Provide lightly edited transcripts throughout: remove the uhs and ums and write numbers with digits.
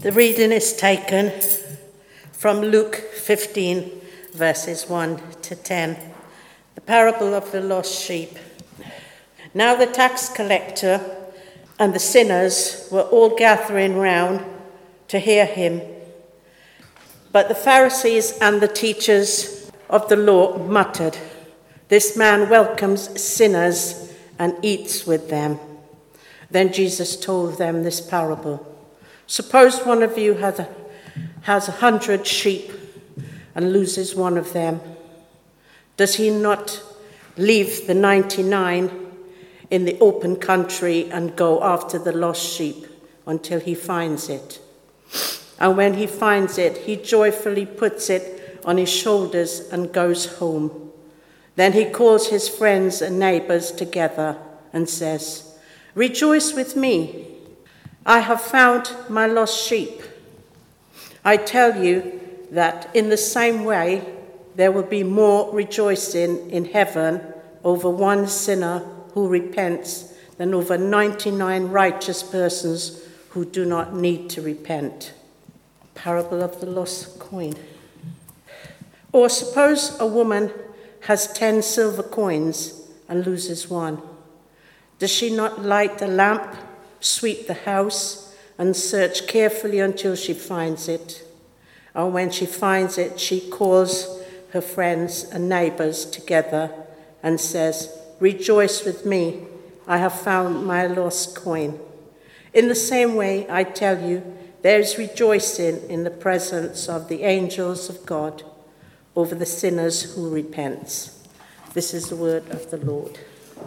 The reading is taken from Luke 15, verses 1 to 10, the parable of the lost sheep. Now the tax collector and the sinners were all gathering round to hear him. But the Pharisees and the teachers of the law muttered, "This man welcomes sinners and eats with them." Then Jesus told them this parable. Suppose one of you has 100 sheep and loses one of them. Does he not leave the 99 in the open country and go after the lost sheep until he finds it? And when he finds it, he joyfully puts it on his shoulders and goes home. Then he calls his friends and neighbors together and says, "Rejoice with me. I have found my lost sheep." I tell you that in the same way, there will be more rejoicing in heaven over one sinner who repents than over 99 righteous persons who do not need to repent. Parable of the lost coin. Or suppose a woman has 10 silver coins and loses one. Does she not light the lamp, sweep the house, and search carefully until she finds it? And when she finds it, she calls her friends and neighbors together and says, "Rejoice with me, I have found my lost coin." In the same way, I tell you, there is rejoicing in the presence of the angels of God over the sinners who repent. This is the word of the Lord.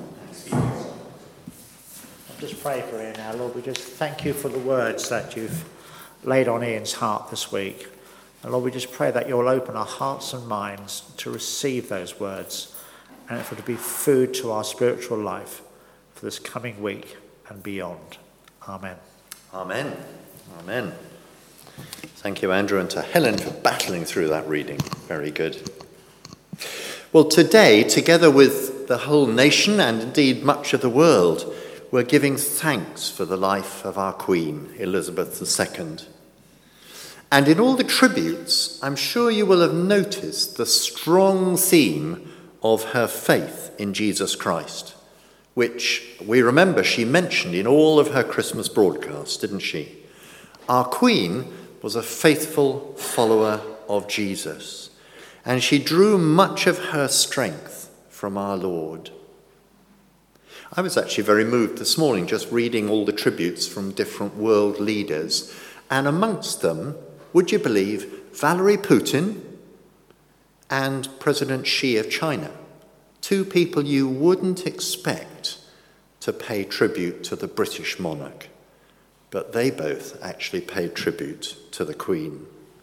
Just pray for Ian now, Lord. We just thank you for the words that you've laid on Ian's heart this week. And Lord, we just pray that you'll open our hearts and minds to receive those words and for it to be food to our spiritual life for this coming week and beyond. Amen. Amen. Amen. Thank you, Andrew, and to Helen for battling through that reading. Very good. Well, today, together with the whole nation and indeed much of the world, we're giving thanks for the life of our Queen, Elizabeth II. And in all the tributes, I'm sure you will have noticed the strong theme of her faith in Jesus Christ, which we remember she mentioned in all of her Christmas broadcasts, didn't she? Our Queen was a faithful follower of Jesus, and she drew much of her strength from our Lord. I was actually very moved this morning just reading all the tributes from different world leaders, and amongst them, would you believe, Vladimir Putin and President Xi of China, two people you wouldn't expect to pay tribute to the British monarch, but they both actually paid tribute to the Queen.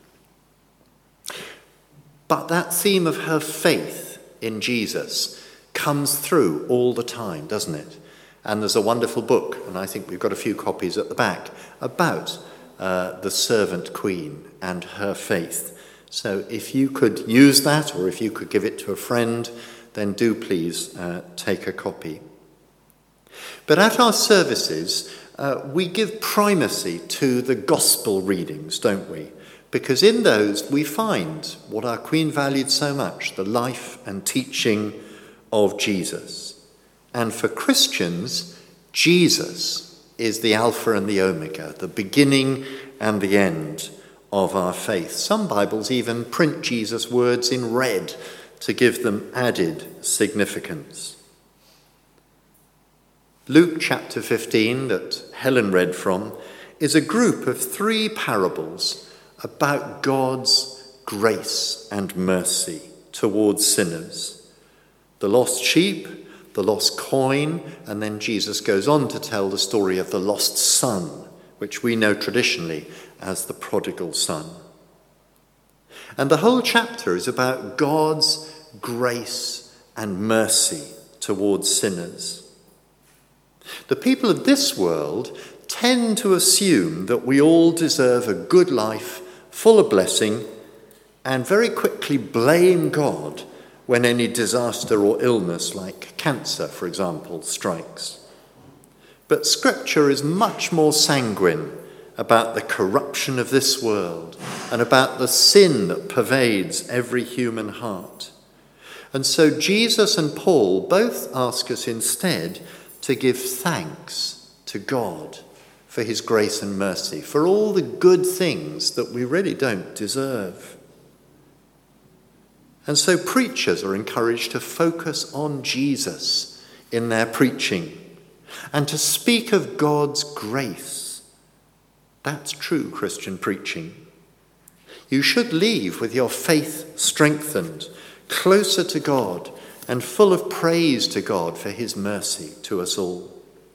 But that theme of her faith in Jesus comes through all the time, doesn't it? And there's a wonderful book, and I think we've got a few copies at the back, about the servant queen and her faith. So if you could use that, or if you could give it to a friend, then do please take a copy. But at our services, we give primacy to the gospel readings, don't we? Because in those we find what our Queen valued so much, the life and teaching of Jesus. And for Christians, Jesus is the Alpha and the Omega, the beginning and the end of our faith. Some Bibles even print Jesus' words in red to give them added significance. Luke chapter 15, that Helen read from, is a group of 3 parables about God's grace and mercy towards sinners. The lost sheep, the lost coin, and then Jesus goes on to tell the story of the lost son, which we know traditionally as the prodigal son. And the whole chapter is about God's grace and mercy towards sinners. The people of this world tend to assume that we all deserve a good life, full of blessing, and very quickly blame God when any disaster or illness, like cancer, for example, strikes. But Scripture is much more sanguine about the corruption of this world and about the sin that pervades every human heart. And so Jesus and Paul both ask us instead to give thanks to God for his grace and mercy, for all the good things that we really don't deserve. And so preachers are encouraged to focus on Jesus in their preaching and to speak of God's grace. That's true Christian preaching. You should leave with your faith strengthened, closer to God, and full of praise to God for his mercy to us all.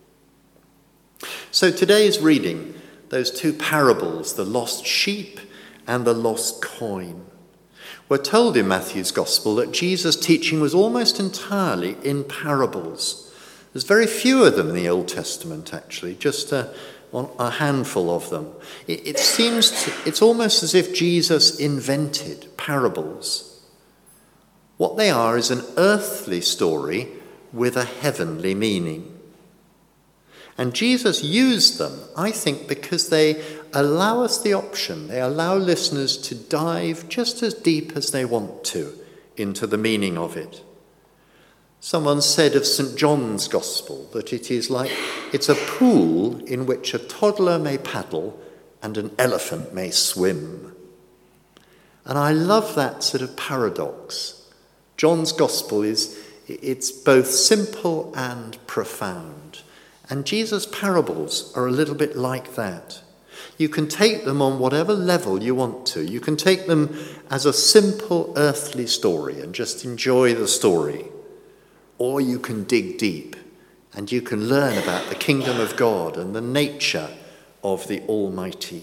So today's reading, those two parables, the lost sheep and the lost coin. We're told in Matthew's Gospel that Jesus' teaching was almost entirely in parables. There's very few of them in the Old Testament, actually, just a handful of them. It's almost as if Jesus invented parables. What they are is an earthly story with a heavenly meaning. And Jesus used them, I think, because they allow us the option. They allow listeners to dive just as deep as they want to into the meaning of it. Someone said of St. John's Gospel that it's a pool in which a toddler may paddle and an elephant may swim. And I love that sort of paradox. John's Gospel it's both simple and profound. And Jesus' parables are a little bit like that. You can take them on whatever level you want to. You can take them as a simple earthly story and just enjoy the story. Or you can dig deep and you can learn about the kingdom of God and the nature of the Almighty.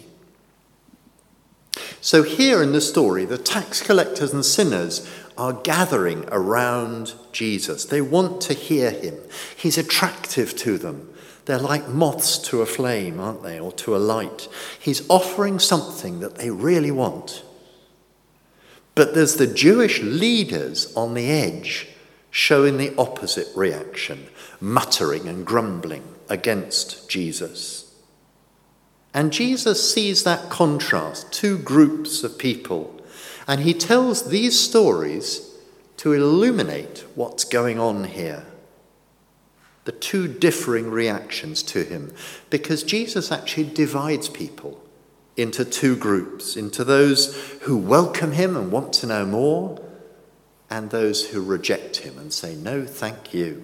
So here in the story, the tax collectors and sinners are gathering around Jesus. They want to hear him. He's attractive to them. They're like moths to a flame, aren't they, or to a light. He's offering something that they really want. But there's the Jewish leaders on the edge showing the opposite reaction, muttering and grumbling against Jesus. And Jesus sees that contrast, two groups of people, and he tells these stories to illuminate what's going on here. The two differing reactions to him, because Jesus actually divides people into two groups, into those who welcome him and want to know more, and those who reject him and say, no, thank you.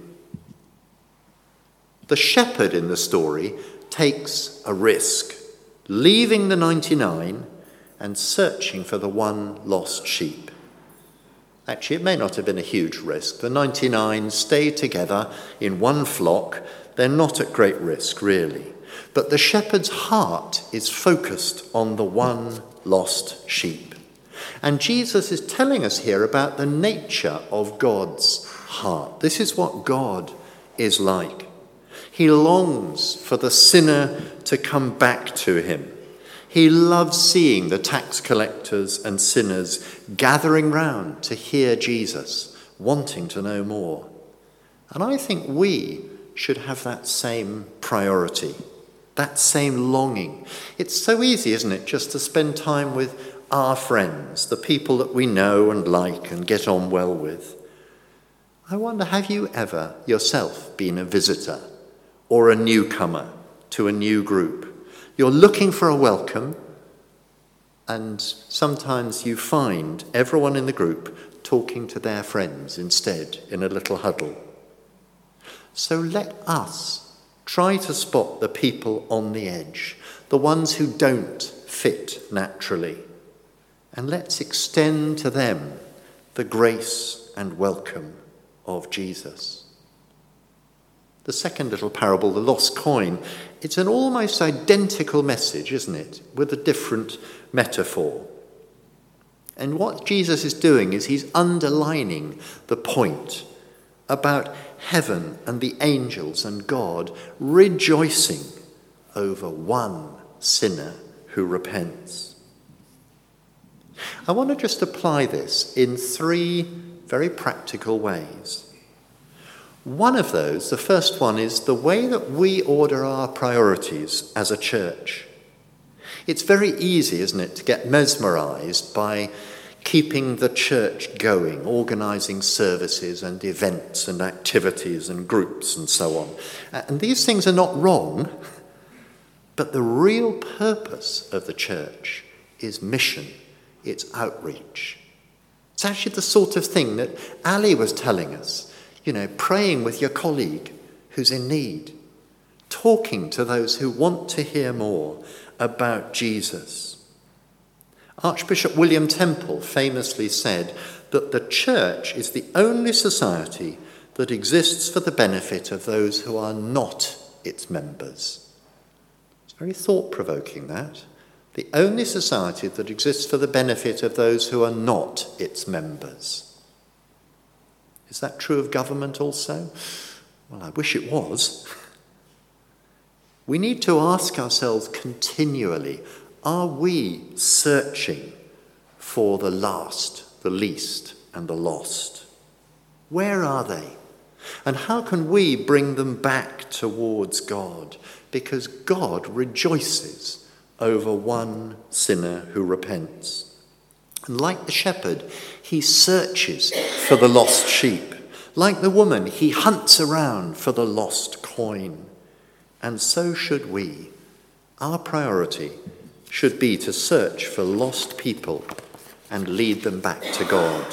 The shepherd in the story takes a risk, leaving the 99 and searching for the one lost sheep. Actually, it may not have been a huge risk. The 99 stay together in one flock. They're not at great risk, really. But the shepherd's heart is focused on the one lost sheep. And Jesus is telling us here about the nature of God's heart. This is what God is like. He longs for the sinner to come back to him. He loves seeing the tax collectors and sinners gathering round to hear Jesus, wanting to know more. And I think we should have that same priority, that same longing. It's so easy, isn't it, just to spend time with our friends, the people that we know and like and get on well with. I wonder, have you ever yourself been a visitor or a newcomer to a new group? You're looking for a welcome, and sometimes you find everyone in the group talking to their friends instead in a little huddle. So let us try to spot the people on the edge, the ones who don't fit naturally, and let's extend to them the grace and welcome of Jesus. The second little parable, the lost coin, it's an almost identical message, isn't it, with a different metaphor. And what Jesus is doing is he's underlining the point about heaven and the angels and God rejoicing over one sinner who repents. I want to just apply this in three very practical ways. One of those, the first one, is the way that we order our priorities as a church. It's very easy, isn't it, to get mesmerised by keeping the church going, organising services and events and activities and groups and so on. And these things are not wrong, but the real purpose of the church is mission, it's outreach. It's actually the sort of thing that Ali was telling us, praying with your colleague who's in need, talking to those who want to hear more about Jesus. Archbishop William Temple famously said that the church is the only society that exists for the benefit of those who are not its members. It's very thought-provoking, that. The only society that exists for the benefit of those who are not its members. Is that true of government also? Well, I wish it was. We need to ask ourselves continually, are we searching for the last, the least, and the lost? Where are they? And how can we bring them back towards God? Because God rejoices over one sinner who repents. And like the shepherd, he searches for the lost sheep. Like the woman, he hunts around for the lost coin. And so should we. Our priority should be to search for lost people and lead them back to God.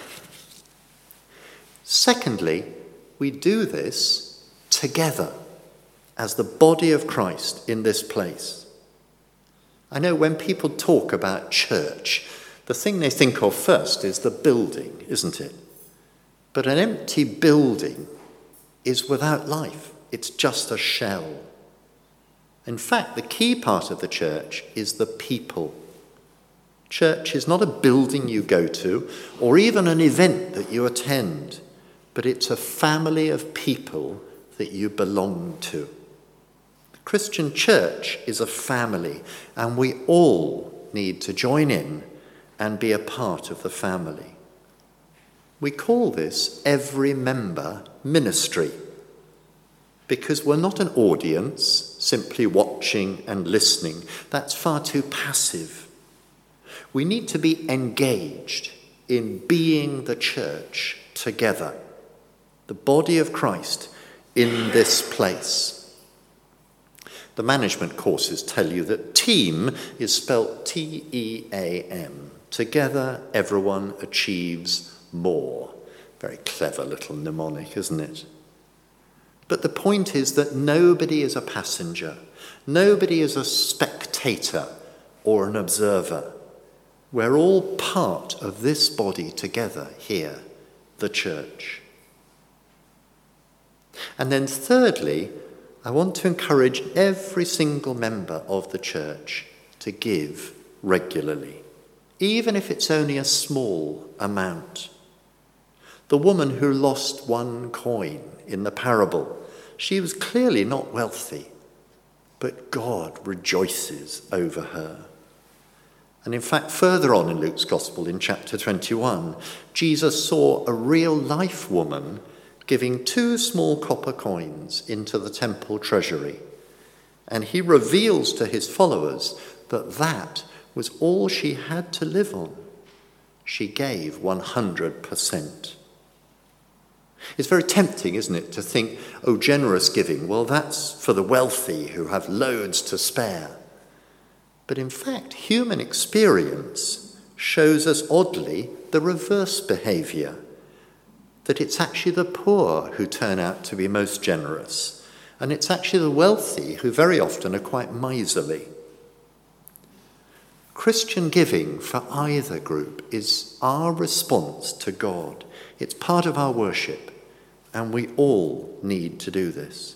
Secondly, we do this together as the body of Christ in this place. I know when people talk about church, the thing they think of first is the building, isn't it? But an empty building is without life. It's just a shell. In fact, the key part of the church is the people. Church is not a building you go to or even an event that you attend, but it's a family of people that you belong to. The Christian church is a family, and we all need to join in and be a part of the family. We call this every member ministry, because we're not an audience simply watching and listening. That's far too passive. We need to be engaged in being the church together, the body of Christ in this place. The management courses tell you that team is spelt T-E-A-M. Together, everyone achieves more. Very clever little mnemonic, isn't it? But the point is that nobody is a passenger. Nobody is a spectator or an observer. We're all part of this body together here, the church. And then thirdly, I want to encourage every single member of the church to give regularly, even if it's only a small amount. The woman who lost one coin in the parable, she was clearly not wealthy, but God rejoices over her. And in fact, further on in Luke's Gospel, in chapter 21, Jesus saw a real-life woman giving 2 small copper coins into the temple treasury. And he reveals to his followers that that was all she had to live on. She gave 100%. It's very tempting, isn't it, to think, generous giving, well, that's for the wealthy who have loads to spare. But in fact, human experience shows us oddly the reverse behaviour, that it's actually the poor who turn out to be most generous, and it's actually the wealthy who very often are quite miserly. Christian giving for either group is our response to God. It's part of our worship, and we all need to do this.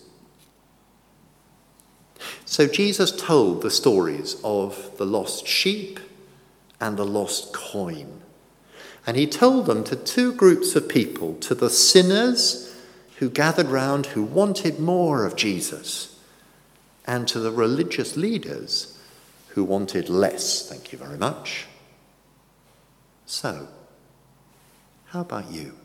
So Jesus told the stories of the lost sheep and the lost coin. And he told them to 2 groups of people, to the sinners who gathered round who wanted more of Jesus, and to the religious leaders who wanted less. Thank you very much. So, how about you?